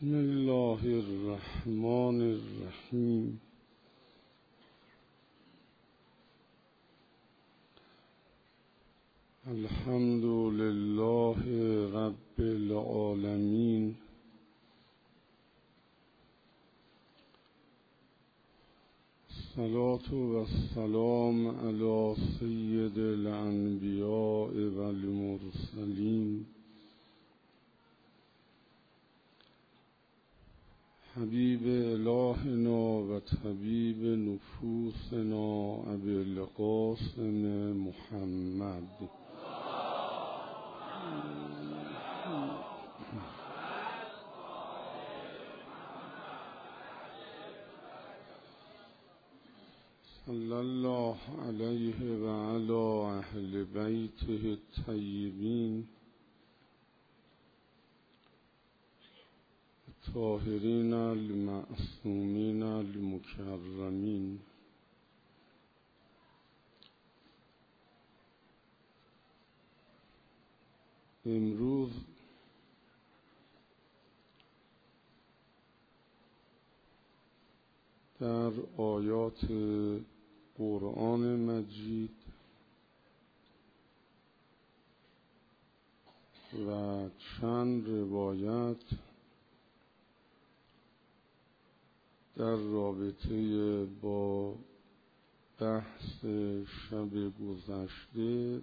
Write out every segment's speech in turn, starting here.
بسم الله الرحمن الرحیم. الحمد لله رب العالمین. الصلاة والسلام علی سید الانبیاء والمرسلین حبیب الهنا و طبیب نفوسنا ابی القاسم محمد. صلی الله علیه و علی اهل بیته الطیبین الطاهرین المعصومین المکرمین. امروز در آیات قرآن مجید و چند روایت در رابطه با بحث شب گذشته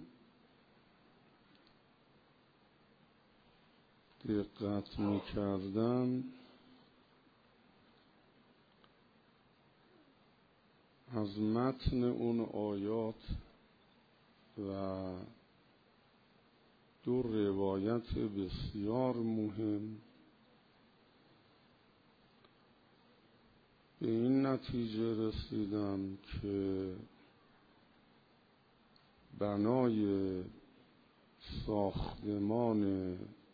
دقت می‌کردم، از متن اون آیات و دو روایت بسیار مهم به این نتیجه رسیدم که بنای ساختمان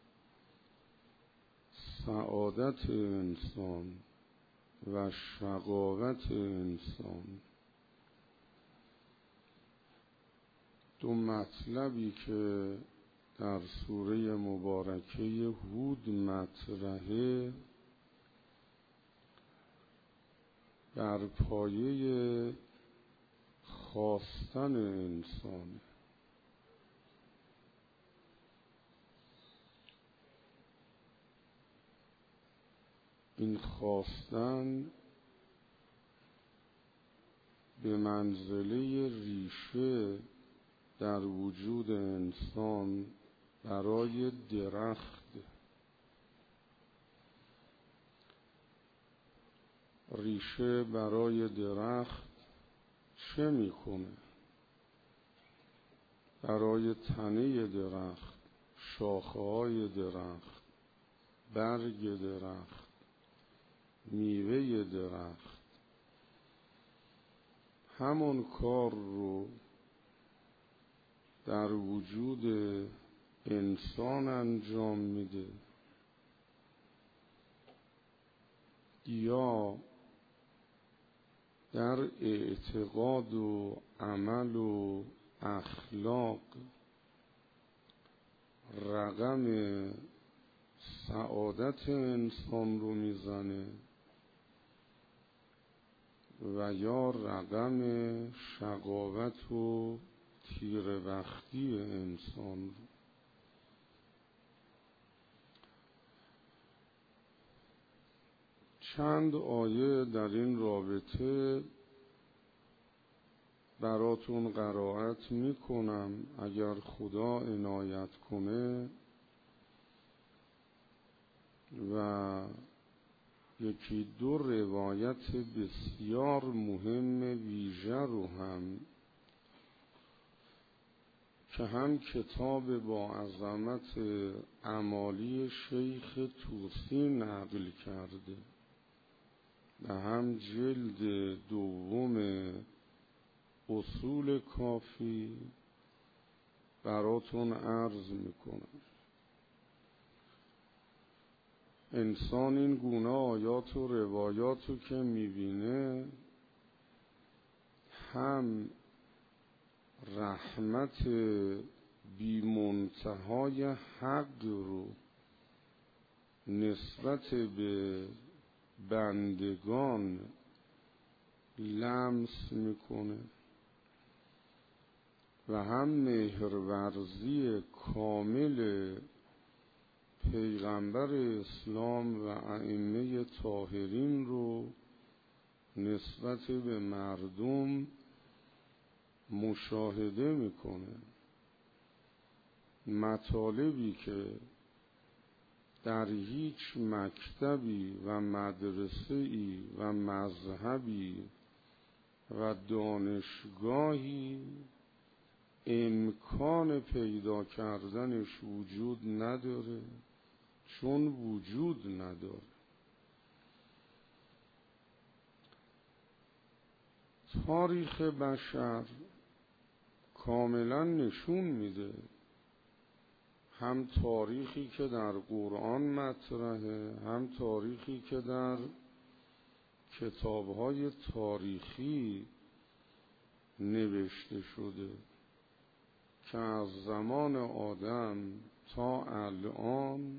سعادت انسان و شقاوت انسان، دو مطلبی که در سوره مبارکه هود مطرحه، بر پایه خواستن انسان. این خواستن به منزله ریشه در وجود انسان برای درخت. ریشه برای درخت چه میکنه؟ برای تنه درخت، شاخه‌های درخت، برگ درخت، میوه درخت، همون کار رو در وجود انسان انجام میده. یا در اعتقاد و عمل و اخلاق رقم سعادت انسان رو میزنه و یا رقم شقاوت و تیره‌بختی انسان رو. چند آیه در این رابطه براتون قرائت میکنم، اگر خدا عنایت کنه، و یکی دو روایت بسیار مهم ویژه رو هم که هم کتاب با عظمت اعمالی شیخ طوسی نقل کرده و هم جلد دوم اصول کافی براتون عرض میکنم. انسان این گونه آیات و روایات رو که میبینه، هم رحمت بی منتهای حق رو نسبت به بندگان لمس میکنه و هم مهرورزی کامل پیغمبر اسلام و ائمه طاهرین رو نسبت به مردم مشاهده میکنه. مطالبی که در هیچ مکتبی و مدرسه‌ای و مذهبی و دانشگاهی امکان پیدا کردنش وجود نداره، چون وجود نداره. تاریخ بشر کاملا نشون میده، هم تاریخی که در قرآن مطرحه، هم تاریخی که در کتاب‌های تاریخی نوشته شده، که از زمان آدم تا الان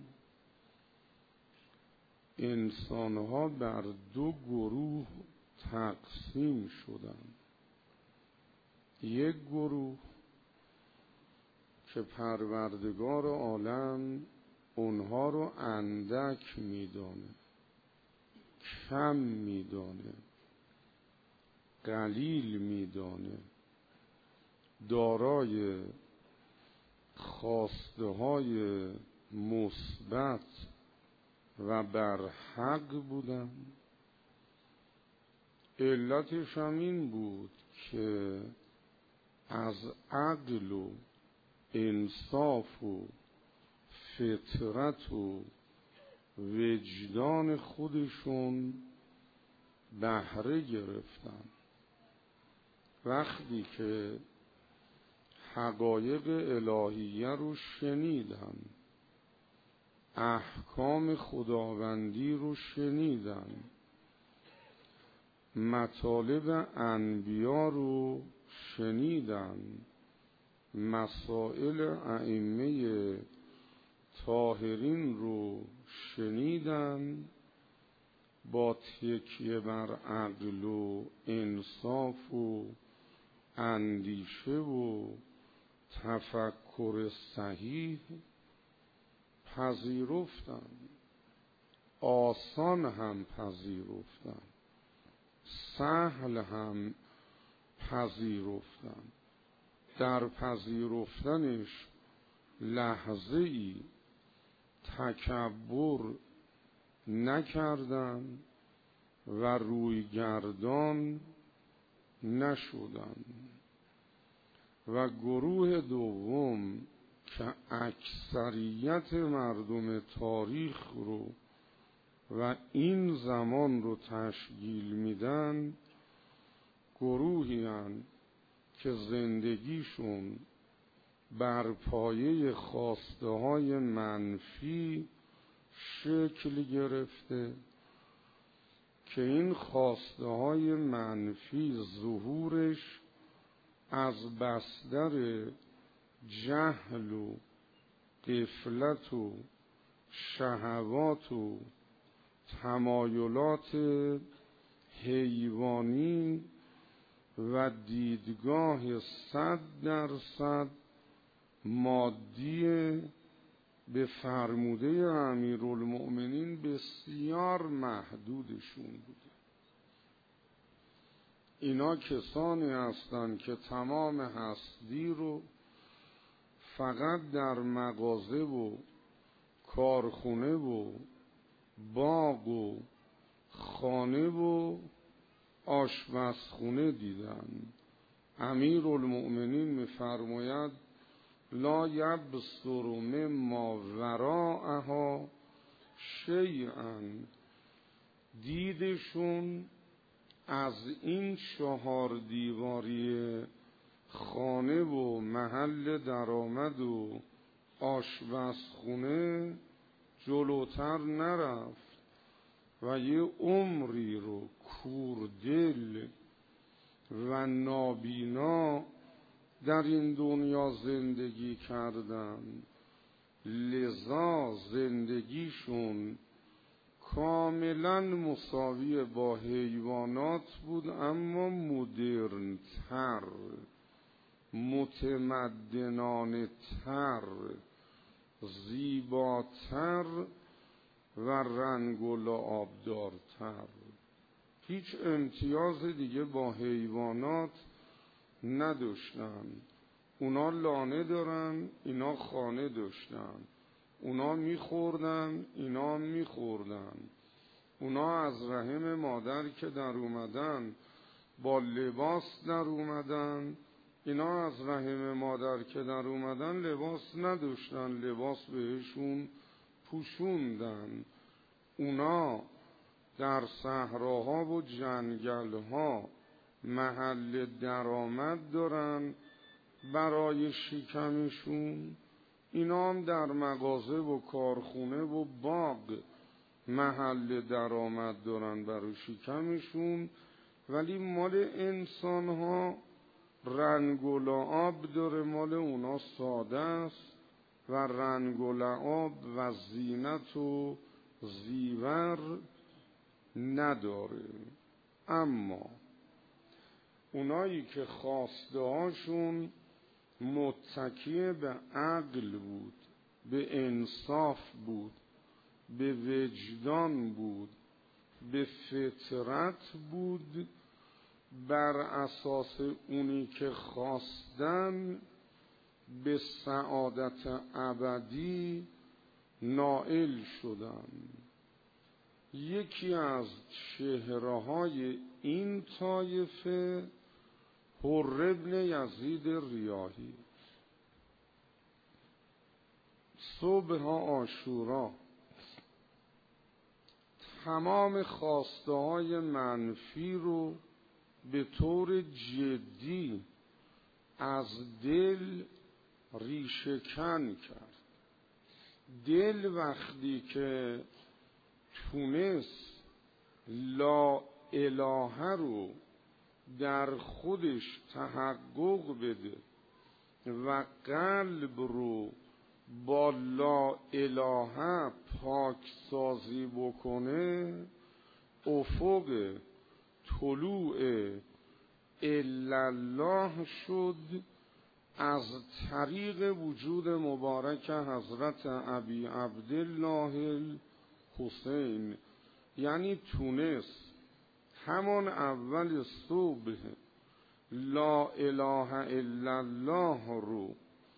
انسان‌ها بر دو گروه تقسیم شدن. یک گروه که پروردگار عالم اونها رو اندک میدانه، کم میدانه، قلیل میدانه، دارای خواسته‌های مثبت و برحق بودن. علتش هم این بود که از عقل و انصاف و فطرت و وجدان خودشون بهره گرفتن. وقتی که حقایق الهیه رو شنیدن، احکام خداوندی رو شنیدن، مطالب انبیا رو شنیدن، مسائل ائمه طاهرین رو شنیدن، با تکیه بر عقل و انصاف و اندیشه و تفکر صحیح پذیرفتن. آسان هم پذیرفتن، سهل هم پذیرفتن. در پذیرفتنش لحظه ای تکبر نکردن و رویگردان نشدن. و گروه دوم که اکثریت مردم تاریخ رو و این زمان رو تشکیل میدن، گروهی هستند که زندگیشون بر پایه خواسته های منفی شکل گرفته، که این خواسته های منفی ظهورش از بستر جهل و غفلت و شهوات و تمایلات حیوانی و دیدگاه 100% مادی به فرموده امیرالمؤمنین بسیار محدودشون بوده. اینا کسانی هستند که تمام هستی رو فقط در مغازه و کارخونه و باغ و خانه و آشپزخونه دیدن. امیرالمؤمنین می‌فرماید لا یبصر مما وراءها شیئا. دیدشون از این 4 دیواری خانه و محل درآمد و آشپزخونه جلوتر نرفت و یه عمری رو کوردل و نابینا در این دنیا زندگی کردن. لذا زندگیشون کاملا مساوی با حیوانات بود، اما مدرن تر، متمدنانه تر، زیباتر و رنگ و لعابدارتر. هیچ امتیاز دیگه با حیوانات نداشتن. اونا لانه دارن، اینا خانه داشتن. اونا میخوردن، اینا میخوردن. اونا از رحم مادر که در اومدن با لباس در اومدن، اینا از رحم مادر که در اومدن لباس نداشتن، لباس بهشون پوشوندن. اونا در صحراها و جنگلها محل درآمد دارن برای شکمشون، اینا هم در مغازه و کارخونه و باغ محل درآمد دارن برای شکمشون. ولی مال انسان ها رنگ و لعاب داره، مال اونا ساده است و رنگ و لعاب و زینت و زیور نداره. اما اونایی که خواسته هاشون متکی به عقل بود، به انصاف بود، به وجدان بود، به فطرت بود، بر اساس اونی که خواستن به سعادت ابدی نائل شدن. یکی از چهره‌های این طایفه حر بن یزید ریاحی. صبح عاشورا تمام خواسته های منفی رو به طور جدی از دل ریشه‌کن کرد. دل وقتی که تونست لا اله رو در خودش تحقق بده و قلب رو با لا اله پاک سازی بکنه، افق طلوع الا الله شد از طریق وجود مبارک حضرت ابی عبدالله الحسین. یعنی تونست همان اول صبح لا اله الا الله رو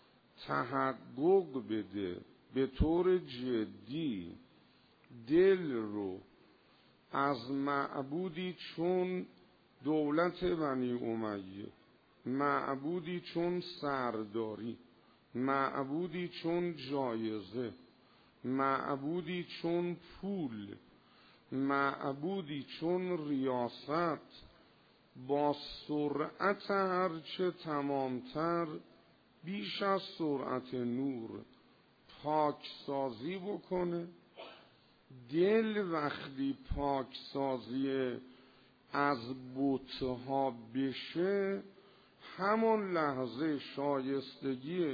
تحقق بده به طور جدی، دل رو از معبودی چون دولت بنی امیه، معبودی چون سرداری، معبودی چون جایزه، معبودی چون پول، معبودی چون ریاست، با سرعت هرچه تمامتر بیش از سرعت نور پاکسازی بکنه. دل وقتی پاکسازی از بت‌ها بشه، همون لحظه شایستگی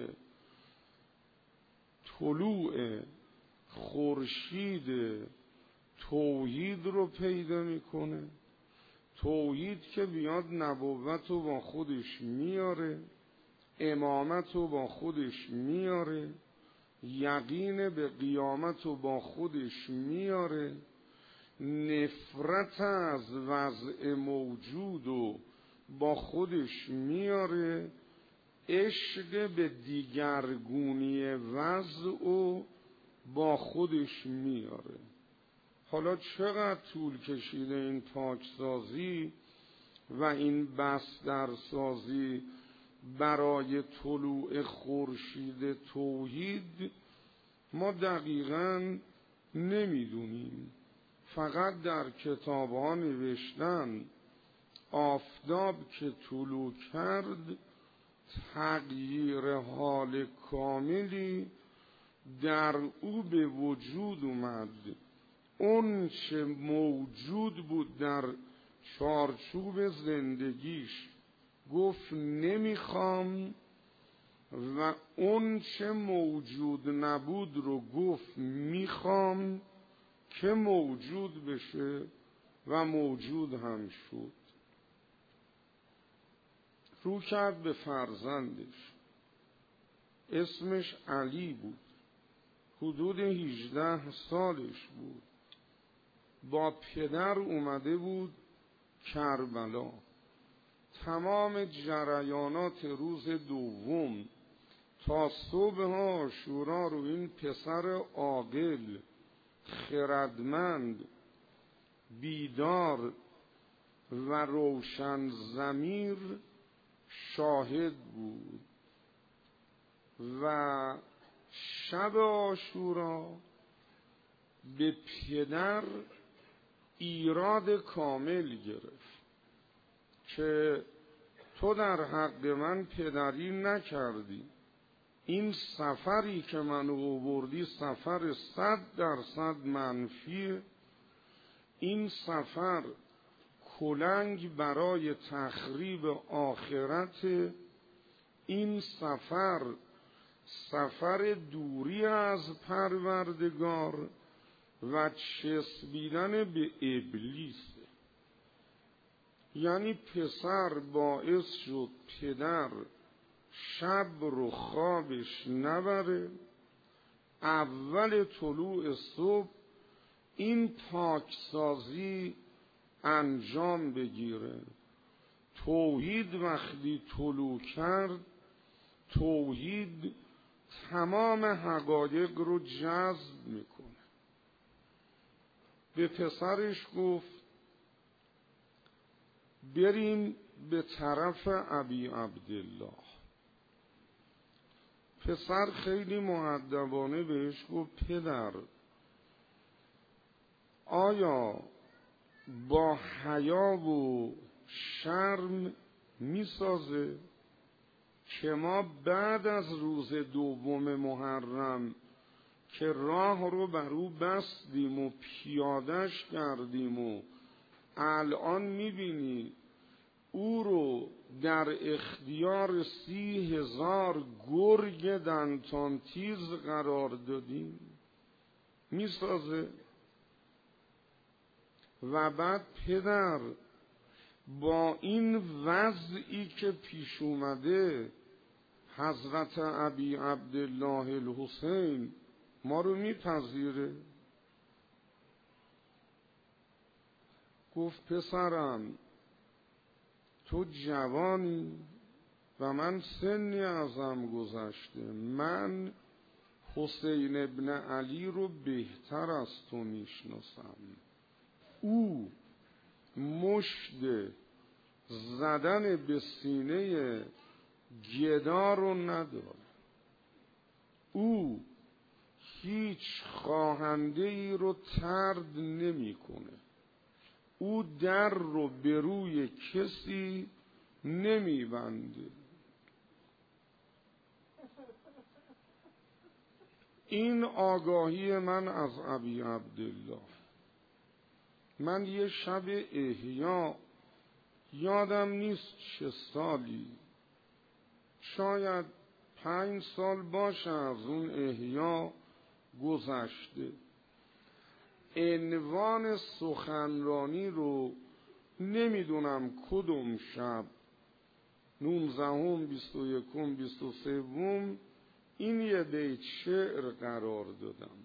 طلوع خورشید توحید رو پیدا میکنه. توحید که بیاد نبوت رو با خودش میاره، امامت رو با خودش میاره، یقین به قیامت رو با خودش میاره، نفرت از وضع موجود رو با خودش میاره، عشق به دیگرگونی وضع رو با خودش میاره. حالا چقدر طول کشیده این پاکسازی و این بسترسازی برای طلوع خورشید توحید ما دقیقاً نمیدونیم. فقط در کتاب‌ها نوشتن آفتاب که طلوع کرد تغییر حال کاملی در او به وجود اومد. اون چه موجود بود در چارچوب زندگیش گفت نمیخوام و اون چه موجود نبود رو گفت میخوام که موجود بشه و موجود هم شد. رو کرد به فرزندش، اسمش علی بود، حدود 18 سالش بود. با پدر اومده بود کربلا. تمام جریانات روز دوم تا صبح عاشورا رو این پسر عاقل، خردمند، بیدار و روشن ضمیر شاهد بود و شب عاشورا به پدر ایراد کامل گرفت که تو در حق من پدری نکردی. این سفری که من آوردی سفر 100% منفیه. این سفر کلنگ برای تخریب آخرت. این سفر سفر دوری از پروردگار و چسبیدن به ابلیس. یعنی پسر باعث شد پدر شب رو خوابش نبره، اول طلوع صبح این پاکسازی انجام بگیره. توحید وقتی طلوع کرد، توحید تمام حقایق رو جذب میکنه. به پسرش گفت بریم به طرف ابی عبدالله. پسر خیلی مؤدبانه بهش گفت پدر، آیا با حیا و شرم میسازه که ما بعد از روز دوم محرم که راه رو بر او بستیم و پیادش کردیم و الان میبینی او رو در اختیار 30,000 گرگ دندان تیز قرار دادیم؟ میسازه؟ و بعد پدر با این وضعی که پیش اومده حضرت ابی عبدالله الحسین ما رو میپذیره؟ گفت پسرم تو جوانی و من سنی ازم گذشته، من حسین ابن علی رو بهتر از تو میشناسم. او مشت زدن به سینه گدا رو نداره. او هیچ خواهنده ای رو طرد نمیکنه. او در رو به روی کسی نمیبنده. این آگاهی من از ابی عبدالله. من یه شب احیا یادم نیست چه سالی، شاید 5 سال باشه از اون احیا گذشته، عنوان سخنرانی رو نمیدونم کدوم شب، 19ام 21ام 23ام، این یه بیت شعر قرار دادم.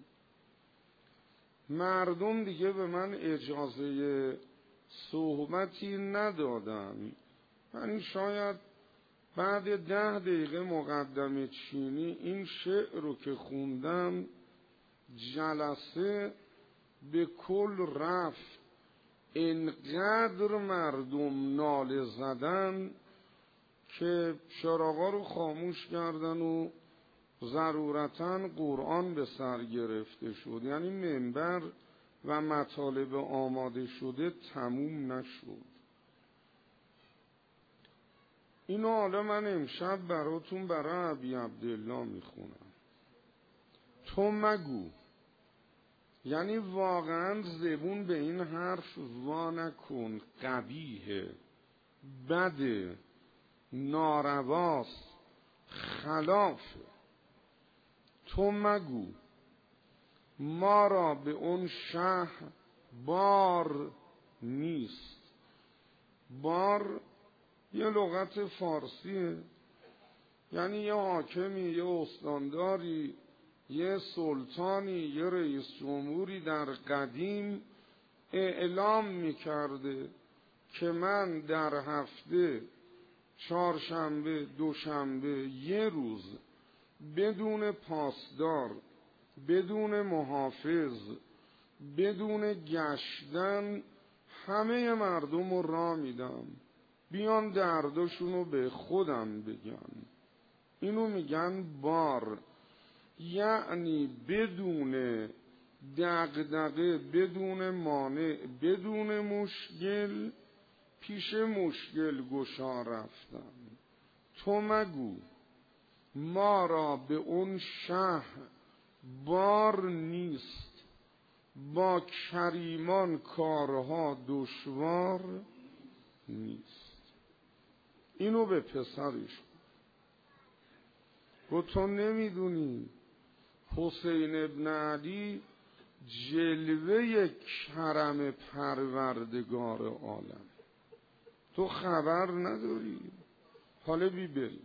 مردم دیگه به من اجازه صحبتی ندادن. من شاید بعد 10 دقیقه مقدمه چینی این شعر رو که خوندم جلسه به کل رفت. انقدر مردم ناله زدن که چراغا رو خاموش کردن و ضرورتاً قرآن به سر گرفته شد. یعنی منبر و مطالب آماده شده تموم نشد. اینو حالا من امشب براتون برای ابی عبدالله میخونم. تو مگو، یعنی واقعا زبون به این حرف وا نکن، قبیحه، بده، نارواست، خلافه. تو مگو ما را به اون شهر بار نیست. بار یه لغت فارسیه، یعنی یه حاکمی، یه استانداری، یه سلطانی، یه رئیس جمهوری در قدیم اعلام میکرده که من در هفته چهارشنبه، دوشنبه یه روز بدون پاسدار، بدون محافظ، بدون گشتن همه مردم رو راه میدم، بیان دردشونو به خودم بگن. اینو میگن بار، یعنی بدون دغدغه، بدون مانع، بدون مشکل پیش مشکل گشا رفتن. تو مگو ما را به اون شهر بار نیست، با کریمان کارها دشوار نیست. اینو به پسرش گفت تو نمیدونی حسین ابن علی جلوه کرم پروردگار عالم، تو خبر نداری؟ حالا بریم.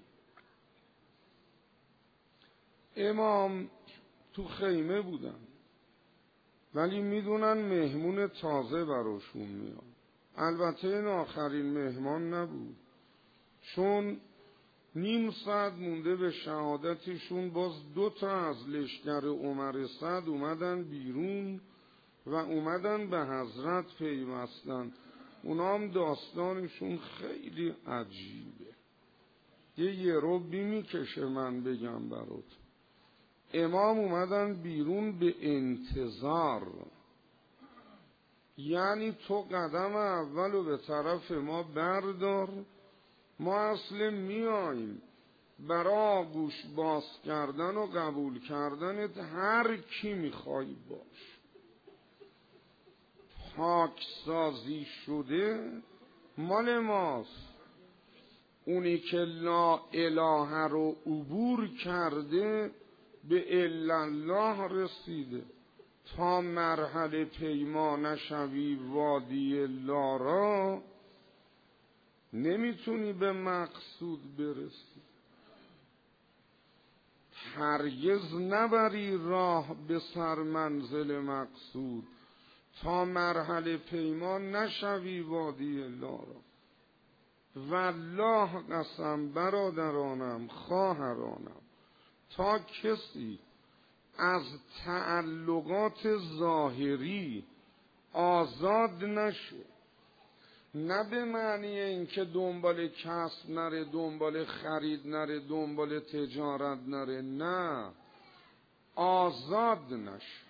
امام تو خیمه بودن، ولی میدونن مهمون تازه براشون میاد. البته این آخرین مهمان نبود، چون نیم ساعت مونده به شهادتشون باز 2 از لشکر عمر سعد اومدن بیرون و اومدن به حضرت پیوستن. اونا هم داستانشون خیلی عجیبه، یه ربی میکشه من بگم برات. امام اومدن بیرون به انتظار، یعنی تو قدم اولو به طرف ما بردار، ما اصل میاییم برای آغوش باز کردن و قبول کردنت هر کی میخوای باش. پاکسازی شده مال ماست، اونی که لا اله رو عبور کرده به الا الله رسیده. تا مرحله پیما نشوی وادی لارا نمیتونی به مقصود برسی. هرگز نبری راه به سر منزل مقصود تا مرحله پیما نشوی وادی لارا. والله قسم برادرانم، خواهرانم، تا کسی از تعلقات ظاهری آزاد نشه، نه به معنی اینکه دنبال کسب نره، دنبال خرید نره، دنبال تجارت نره، نه، آزاد نشه.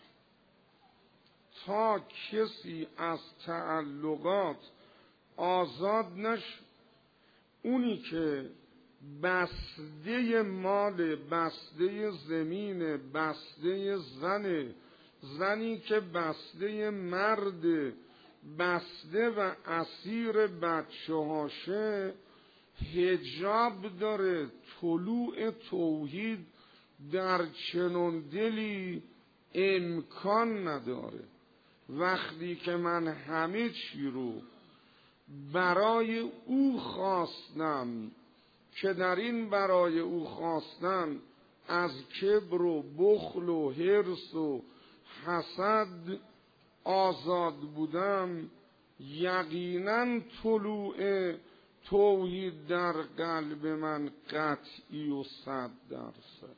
تا کسی از تعلقات آزاد نشه، اونی که بسته مال، بسته زمین، بسته زنی که بسته مرد، بسته و اسیر بچه هاشه، حجاب داره. طلوع توحید در چنون دلی امکان نداره. وقتی که من همه چی رو برای او خواستم که در این برای او خواستن از کبر و بخل و حرص و حسد آزاد بودم، یقینا طلوع توحید در قلب من قطعی و 100%.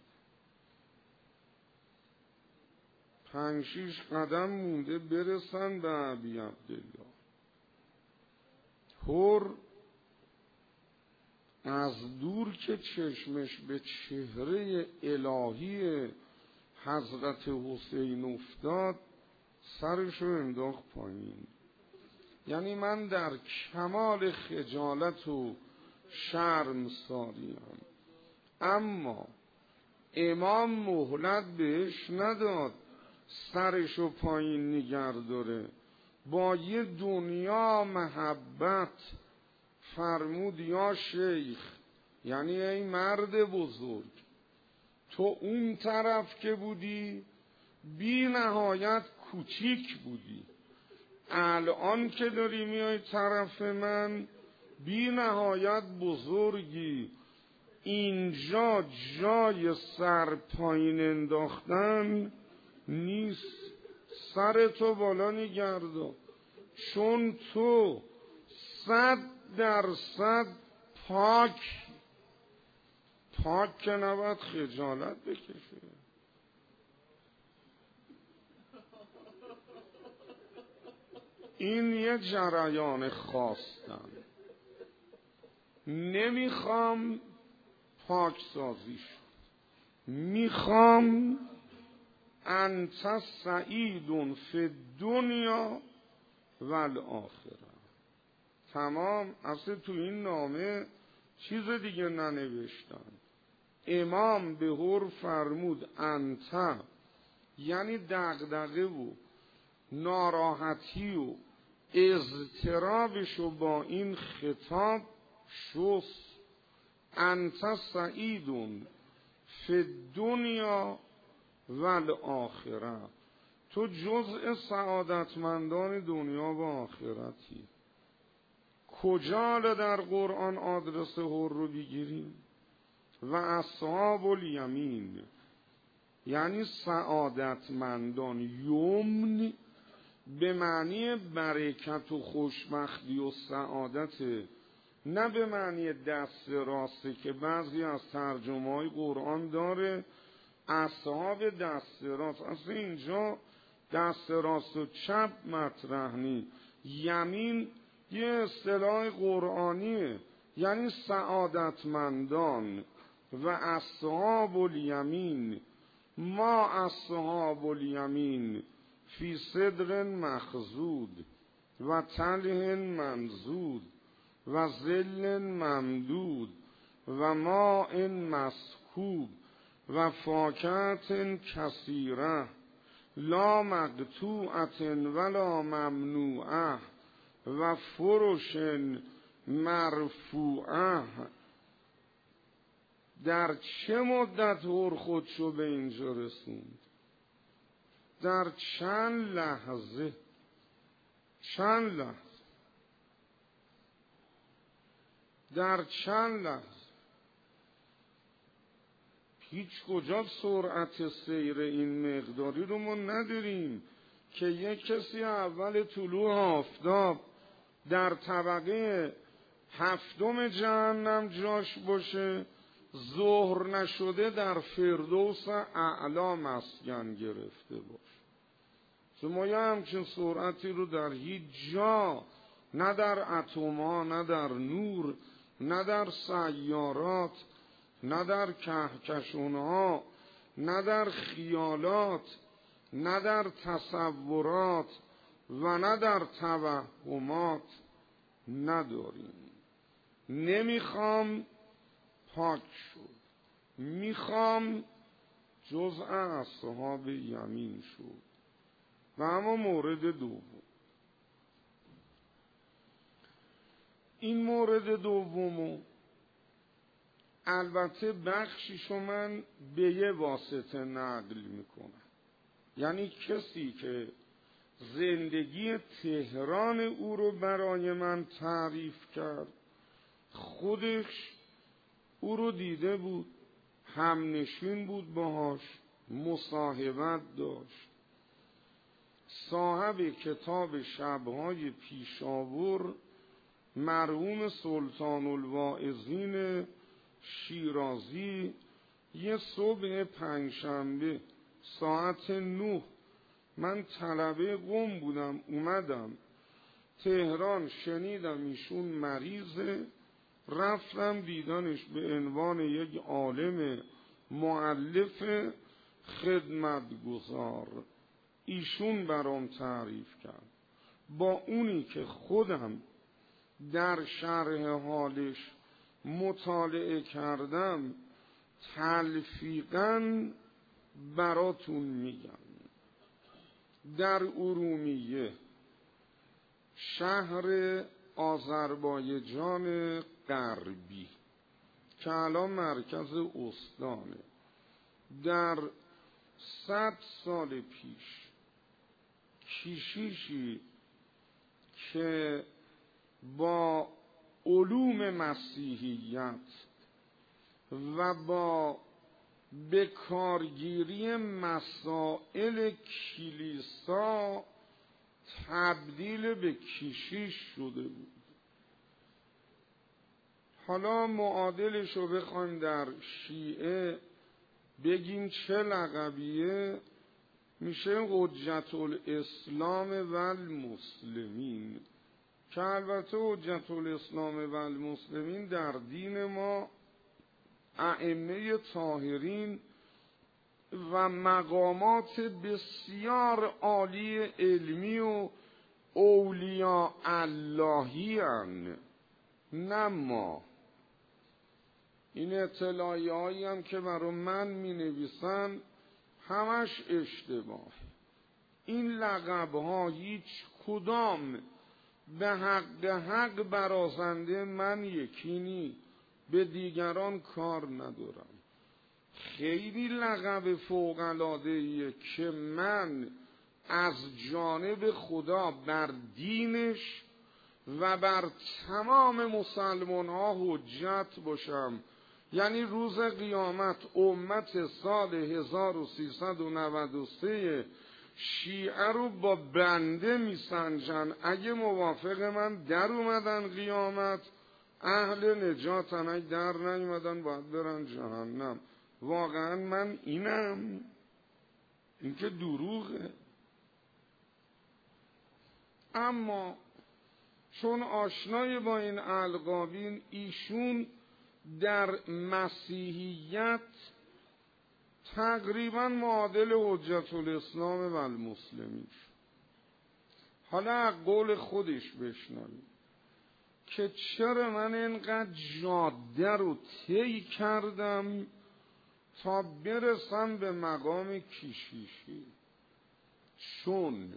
5-6 قدم مونده برسن به ابی عبدالله. پر از دور که چشمش به چهره الهی حضرت حسین افتاد، سرشو انداخت پایین. یعنی من در کمال خجالت و شرمساریم، اما امام مهلت بهش نداد سرشو پایین نگه داره. با یه دنیا محبت فرمود یا شیخ یعنی ای مرد بزرگ، تو اون طرف که بودی بی نهایت کوچیک بودی، الان که داری میای طرف من بی نهایت بزرگی. اینجا جای سر پایین انداختن نیست، سرتو بالا نگردان، چون تو 100% پاک که نباید خجالت بکشه. این یه جریان خواستم، نمیخوام پاک سازی شد، میخوام انت سعید فی الدنیا و الاخره. تمام. اصلا تو این نامه چیز دیگه ننوشتن. امام به هر فرمود انت، یعنی دغدغه و ناراحتی و اضطرابشو با این خطاب شست. انت سعیدون فی الدنیا و الاخره، تو جزء سعادتمندان دنیا و آخرتی. کجا در قرآن آدرس هر رو بگیریم؟ و اصحاب الیمین، یعنی سعادتمندان. یمن به معنی برکت و خوشبختی و سعادت، نه به معنی دست راسته که بعضی از ترجمه های قرآن داره اصحاب دست راست. اصلا اینجا دست راست و چپ مطرح نی. یمین یه اصطلاح قرآنیه، یعنی سعادتمندان. و اصحاب الیمین، ما اصحاب الیمین فی صدر مخضود و طلح منضود و ظل ممدود و ماء مسکوب و فاکهة کثیره لا مقطوعة ولا ممنوعه و فرش مرفوعه. در چه مدت هر خودشو به اینجا رسوند؟ در چند لحظه. در چند لحظه. هیچ کجا سرعت سیر این مقداری رو ما نداریم که یک کسی اول طلوع آفتاب در طبقه 7 جهنم جاش باشه، ظهر نشده در فردوس اعلا مسکن گرفته باشه. ما یه همچین سرعتی رو در هیچ جا، نه در اتم‌ها، نه در نور، نه در سیارات، نه در کهکشان‌ها، نه در خیالات، نه در تصورات و نه در توهمات نداریم. نمیخوام پاک شد، میخوام جزء اصحاب یمین شد. و اما مورد دوم، این مورد دومو البته بخشیشو من به یه واسطه نقل میکنم، یعنی کسی که زندگی تهران او رو برای من تعریف کرد، خودش او رو دیده بود، همنشین بود باهاش، مصاحبت داشت. صاحب کتاب شبهای پیشاور مرحوم سلطان الواعظین شیرازی یه صبح پنجشنبه ساعت 9 من طلبه قم بودم، اومدم تهران، شنیدم ایشون مریضه، رفتم دیدنش به عنوان یک عالم مؤلف خدمتگزار. ایشون برام تعریف کرد، با اونی که خودم در شرح حالش مطالعه کردم تلفیقاً براتون میگم. در ارومیه، شهر آذربایجان غربی، که الان مرکز استانه. در 100 سال پیش کشیشی که با علوم مسیحیت و با بکارگیری مسائل کلیسا تبدیل به کشیش شده بود. حالا معادلش رو بخوایم در شیعه بگیم چه لقبیه، میشه حجت الاسلام و المسلمین، که البته حجت الاسلام و المسلمین در دین ما ائمه طاهرین و مقامات بسیار عالی علمی و اولیاء اللهی هستند، نه ما. این اطلاعی هایی هم که برای من می نویسن همش اشتباه. این لقب ها هیچ کدام به حق برازنده من یکی نی، به دیگران کار ندارم. خیلی لقب فوق‌العاده‌ایه که من از جانب خدا بر دینش و بر تمام مسلمان ها حجت باشم. یعنی روز قیامت امت سال 1393 شیعه رو با بنده میسنجن. اگه موافق من در اومدن قیامت اهل نجاتن، اگه در نیومدن باید برن جهنم. واقعا من اینم؟ این که دروغه. اما چون آشنای با این القابین، ایشون در مسیحیت تقریبا معادل حجت الاسلام و المسلمین. حالا از قول خودش بشنویم که چرا من اینقدر جاده رو طی کردم تا برسم به مقام کشیشی. چون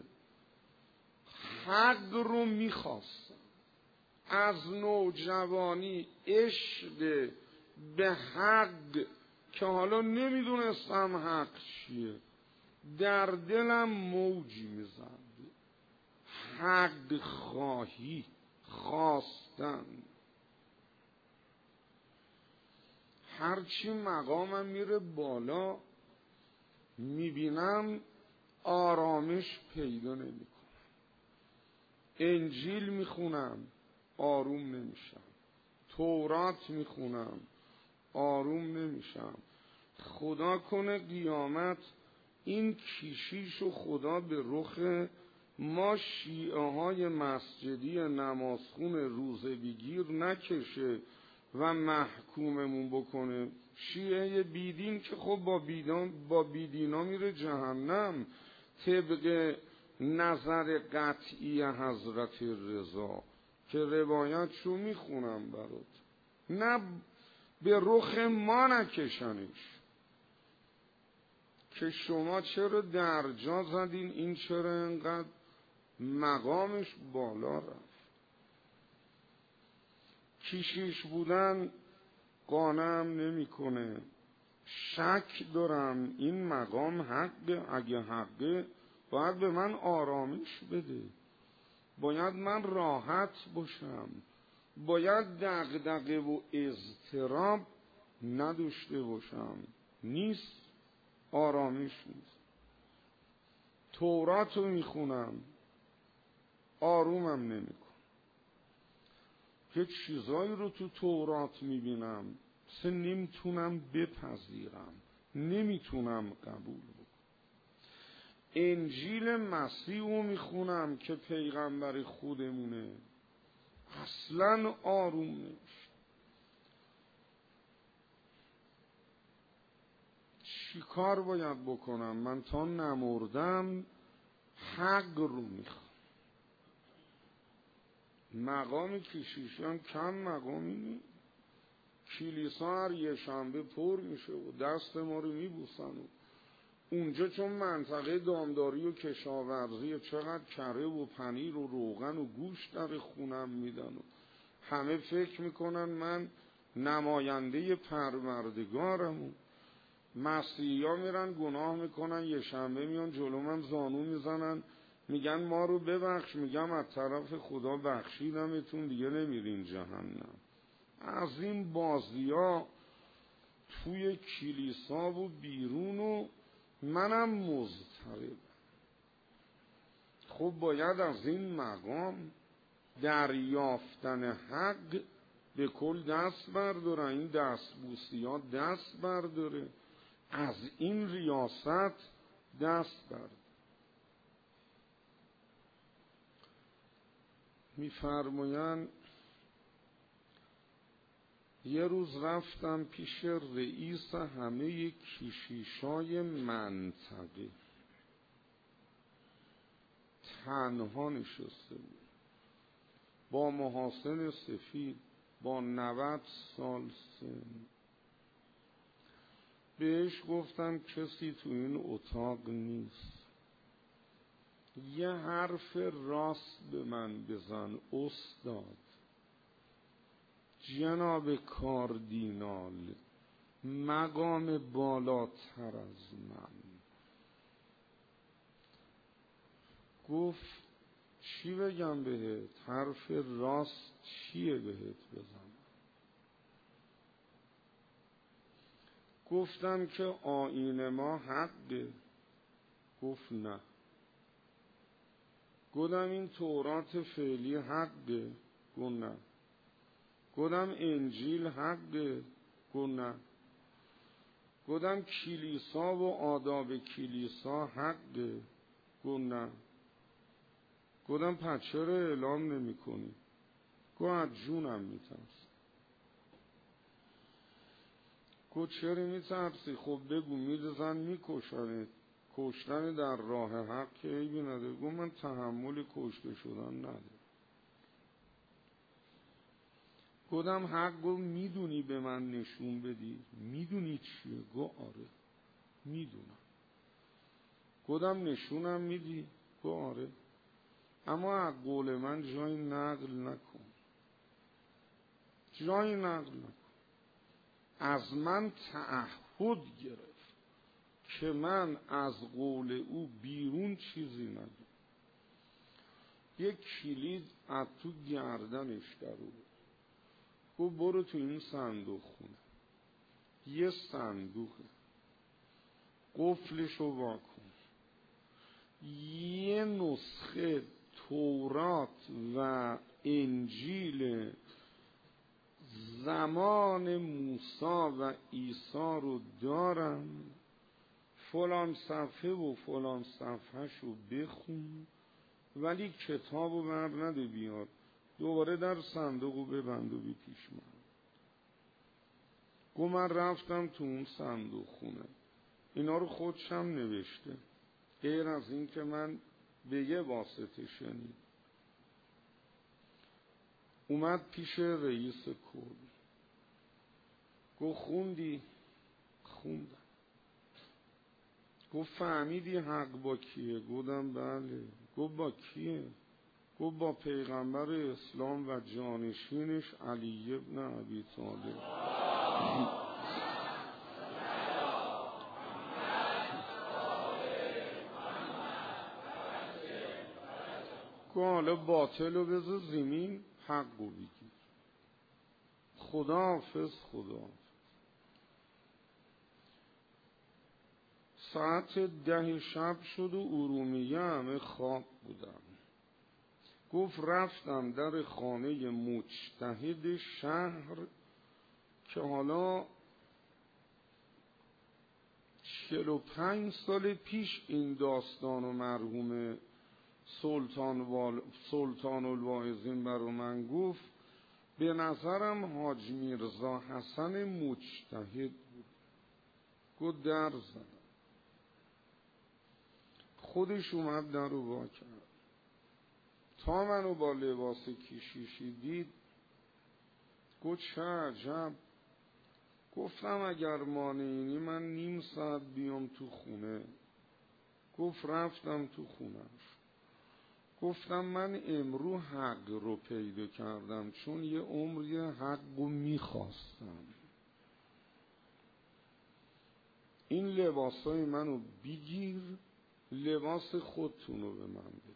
حق رو میخواستم. از نوجوانی عشق به حق که حالا نمیدونستم حق چیه در دلم موج میزد. حق خواهی، خواستن. هرچی مقامم میره بالا میبینم آرامش پیدا نمیکنم. انجیل میخونم آروم نمیشم، تورات میخونم آروم نمیشم. خدا کنه قیامت این کشیش و خدا به رخ ما شیعه های مسجدی نمازخون روزه بگیر نکشه و محکوممون بکنه. شیعه بیدین که خب با بیدینا میره جهنم طبق نظر قطعی حضرت رضا که روایتشو میخونم برات. نه به رخ ما نکشنش که شما چرا درجا زدین، این چرا انقدر مقامش بالا رفت. کشیش بودن قانعم نمیکنه. شک دارم این مقام حقه. اگه حقه باید به من آرامش بده، باید من راحت باشم، باید دغدغه و اضطراب نداشته باشم. نیست، آرامش نیست. تورات رو میخونم آرومم نمیکنم. که چیزایی رو تو تورات میبینم سه نمیتونم بپذیرم، نمیتونم قبول بکنم. انجیل مسیح رو میخونم که پیغمبر خودمونه، اصلا آروم نمیشه. چی کار باید بکنم؟ من تا نمردم حق رو میخوام. مقام کشیشان کم مقامی نیست. کلیسا هر یه شنبه پر میشه و دست ما رو میبوسن و اونجا چون منطقه دامداری و کشاورزی چقدر کره و پنیر و روغن و گوشت در خونم میدن و همه فکر میکنن من نماینده پروردگارم. مسیحی ها میرن گناه میکنن، یه شنبه میان جلو من زانو میزنن میگن ما رو ببخش، میگم از طرف خدا بخشیدمتون، دیگه نمیرین جهنم. از این بازی ها توی کلیسا و بیرون و منم مضطربم. خب باید از این مقام دریافتن حق به کل دست برداره، این دستبوسی ها دست برداره، از این ریاست دست برداره. میفرمایند یه روز رفتم پیش رئیس همه کشیشای منطقه، تنها نشسته بود با محاسن سفید، با 90 سال سن. بهش گفتم کسی تو این اتاق نیست، یه حرف راست به من بزن استاد. جناب کاردینال، مقام بالاتر از من. گفت چی بگم بهت؟ حرف راست چیه بهت بزنم؟ گفتم که آیین ما حقه. گفت نه. گفتم این تورات فعلی حقه. گفت نه. گفتم انجیل حقه. گفت نه. گفتم کلیسا و آداب کلیسا حقه. گفت نه. گفتم پس چرا اعلام نمی کنی؟ گفت از جونم میترسم. گفت چرا میترسی؟ خب بگو میرزن میکشنت. کشتن در راه حق که عیبی نداره. گفت من تحمل کشته شدن ندارم. گفتم حق رو میدونی به من نشون بدی؟ میدونی چیه؟ گفت آره میدونم. گفتم نشونم میدی؟ گفت آره، اما از قول من جایی نقل نکن، جایی نقل نکن. از من تعهد گرفت که من از قول او بیرون چیزی نگم. یک کلید از تو گردنش در بود. گفت برو تو این صندوق خونه. یه صندوقه، قفلشو واکن. یه نسخه تورات و انجیل زمان موسی و عیسی رو دارم، فلان صفحه و فلان صفحهشو بخون، ولی کتابو بر نده بیار. دوباره در صندوقو ببند و بی پیش من. گفت من رفتم تو اون صندوق خونه، اینا رو خودشم نوشته، غیر از این که من به یه واسطه شنید. اومد پیش رئیس کل. گفت خوندی؟ خوندم. گفت فهمیدی حق با کیه؟ گفتم بله. گفت با کیه؟ گفت با پیغمبر اسلام و جانشینش علی ابن ابی طالب. گفت حالا باطل رو بذار زمین، حق رو بگیر. خداحافظ. خداحافظ. ساعت 10 شب شد و ارومیه همه خواب بودن. گفت رفتم در خانه مجتهد شهر که حالا 45 سال پیش این داستان و مرحوم سلطان الواعظین برو من گفت. به نظرم حاج میرزا حسن مجتهد بود. گفت در زدم. خودش اومد در رو وا کرد. تا منو با لباس کشیشی دید گفت چه عجب. گفتم اگر مانعینی من نیم ساعت بیام تو خونه. گفت رفتم تو خونش. گفتم من امرو حق رو پیدا کردم، چون یه عمری حق رو میخواستم. این لباسای منو بگیر، لباس خودتونو به من بده.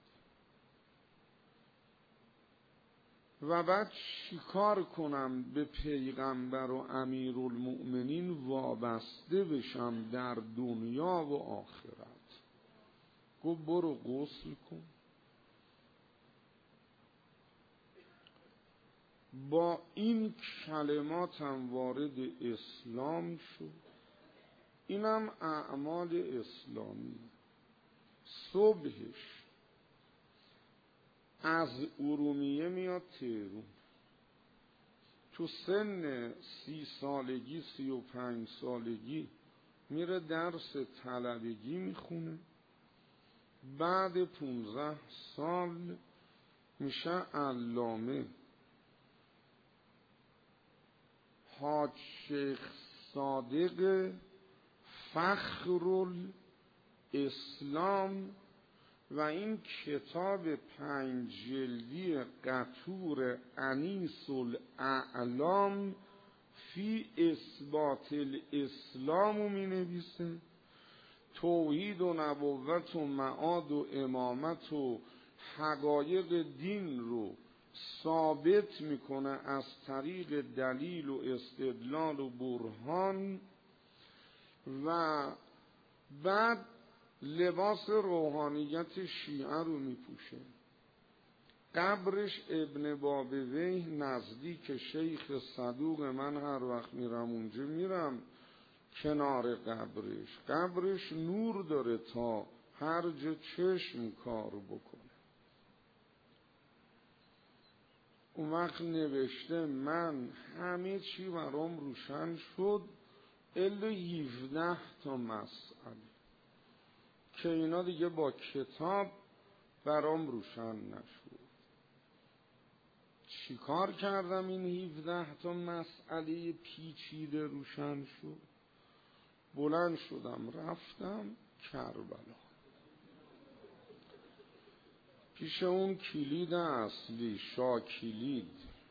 و بعد چیکار کنم به پیغمبر و امیرالمؤمنین وابسته بشم در دنیا و آخرت؟ گفت برو غسل کن، با این کلماتم وارد اسلام شد. اینم اعمال اسلامی. صبحش از ارومیه میاد تهران، تو سن 30 سالگی 35 سالگی میره درس طلبگی میخونه، بعد 15 سال میشه علامه. حاج شیخ صادق فخرالاسلام و این کتاب 5 جلدی قطور انیس الاعلام فی اثبات الاسلام می نویسه. توحید و نبوت و معاد و امامت و حقایق دین رو ثابت میکنه از طریق دلیل و استدلال و برهان. و بعد لباس روحانیت شیعه رو میپوشه. قبرش ابن بابویه نزدیک شیخ صدوق، من هر وقت میرم اونجا میرم کنار قبرش. قبرش نور داره تا هر جا چشم کار بکنه. اون وقت نوشته من همه چی برام روشن شد الا 17 تا مسئله که اینا دیگه با کتاب برام روشن نشد. چی کار کردم این 17 تا مسئله پیچیده روشن شد؟ بلند شدم رفتم کربلا، پیش اون کلید اصلی، شاکلید،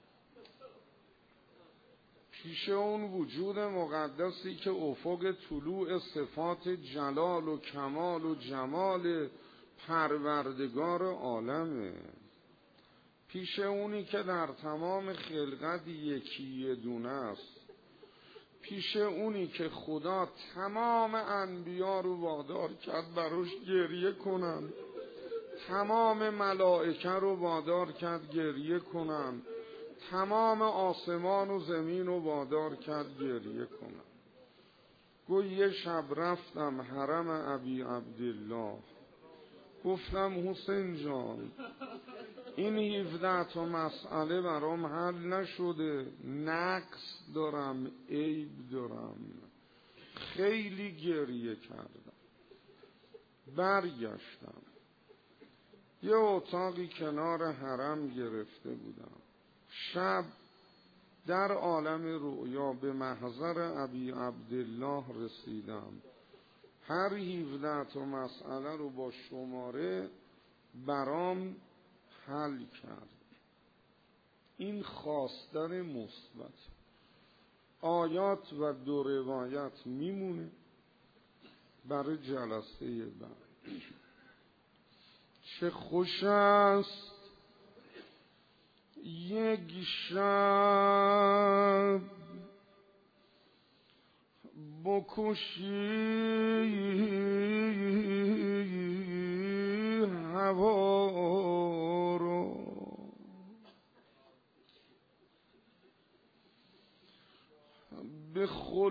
پیش اون وجود مقدسی که افق طلوع صفات جلال و کمال و جمال پروردگار عالمه، پیش اونی که در تمام خلقت یکی دونه است، پیش اونی که خدا تمام انبیا رو وادار کرد براش گریه کنن، تمام ملائکه رو وادار کرد گریه کنن، تمام آسمان و زمین رو وادار کرد گریه کنن. گوی یه شب رفتم حرم ابی عبدالله، گفتم حسین جان این 17 تا مسئله برام حل نشده، نقص دارم، عیب دارم. خیلی گریه کردم. برگشتم یه اتاقی کنار حرم گرفته بودم. شب در عالم رؤیا به محضر ابی عبدالله رسیدم. هر 17 تا مسئله رو با شماره برام حل کرد. این خواستن مثبت. آیات و 2 روایت میمونه برای جلسه بعد. چه خوش است یک شب بکشی هوا رو، به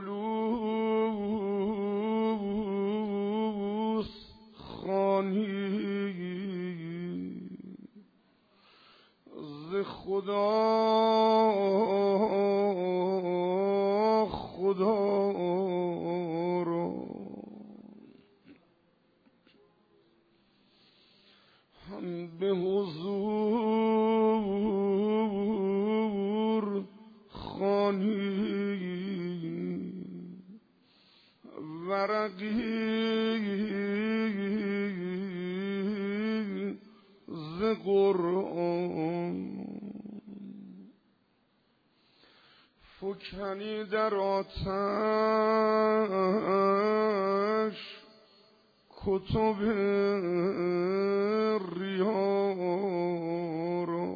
خلوص خوانی ز خدا رو، به حضور خوانی ورقی ز قرآن فکنی در آتش کتب ریا را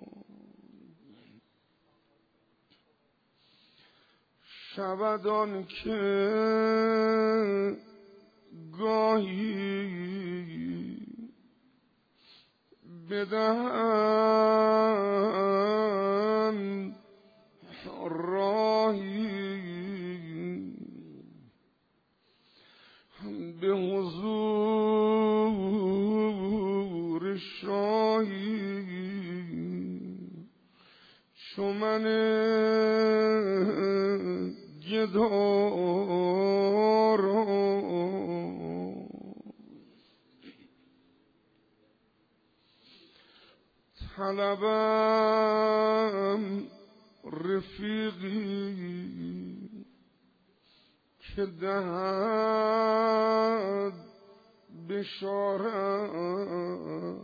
شود آن که گاهی بدهند راهی به حضور شاهی چو من گدا را طلبم رفیقی که دهد بشارت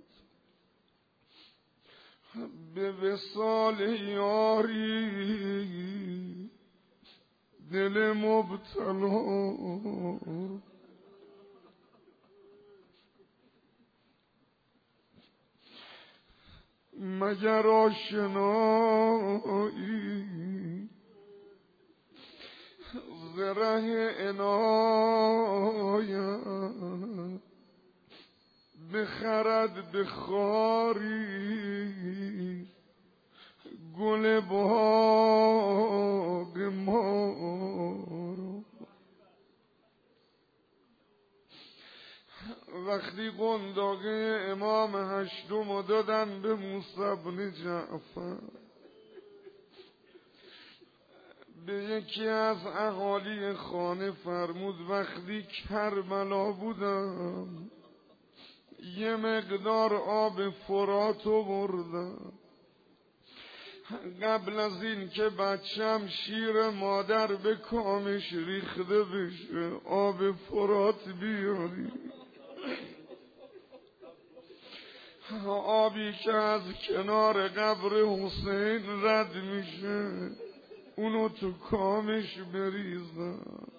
به وصال یاری دل مبتلا مگر آشنایی زره عنایت بخرد به خاری گل باغ ما رو. وقتی قنداقه امام هشتم دادن به موسی بن جعفر، به یکی از اهالی خانه فرمود وقتی کربلا بودم یه مقدار آب فرات بردم، قبل از این که بچم شیر مادر به کامش ریخته بشه آب فرات بیاری، آبی که از کنار قبر حسین رد میشه اونو تو کامش بریزم.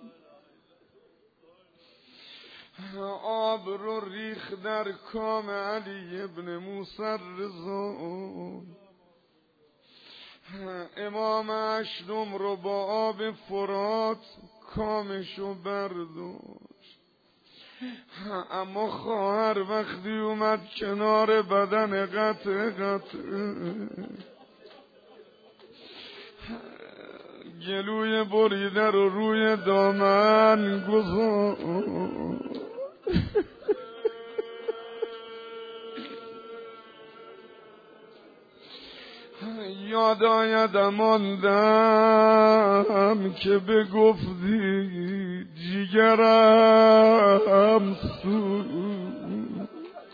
آب رو ریخ در کام علی ابن موسی رضا، امام هشتم رو با آب فرات کامشو برداشت، اما خواهر وقتی اومد کنار بدن قطع گلوی بریده رو روی دامن گذاشت. یاد آیدم آن دم که بگفتی جیگرم سوز،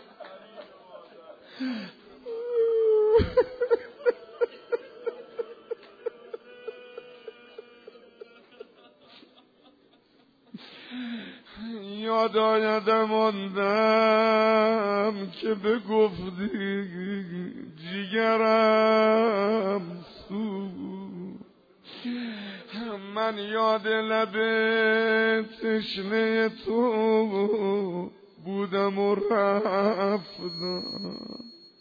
یاد آیدم آن دم که بگفتی جیگرم سوز، من یاد لب تشنه تو بودم و رفتم.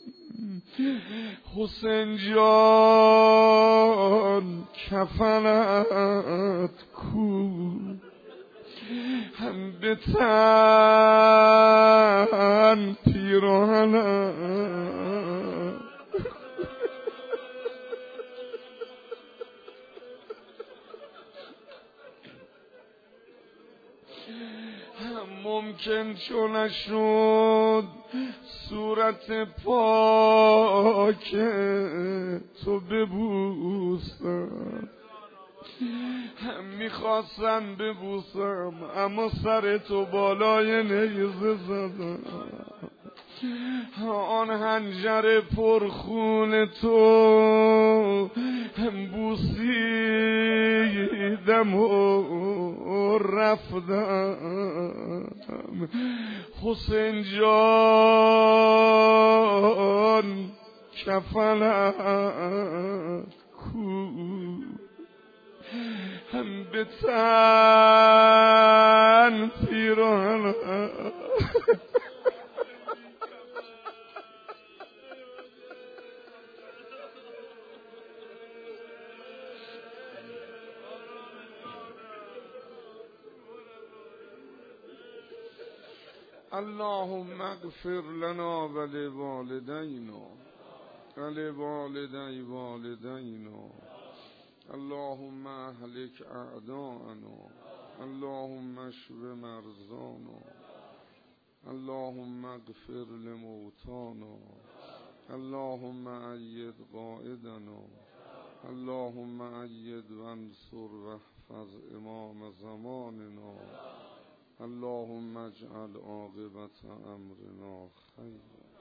حسین جان کفنت کو به تن پیراهنم، ممکن چون نشد صورت پاک تو ببوسم، میخواستم ببوسم اما سر تو بالای نیزه زدم، آن حنجر پرخون تو بوسیدم و رفتم. حسین جان کفنت کو هم به تن پیرانت اللهم اغفر لنا ولوالدينا ولوالدي والدينا اللهم اهلك اعداءنا اللهم اشف مرضانا اللهم اغفر لموتانا اللهم أيد قائدنا اللهم أيد وانصر واحفظ امام زماننا اللهم اجعل عاقبة امرنا خيرا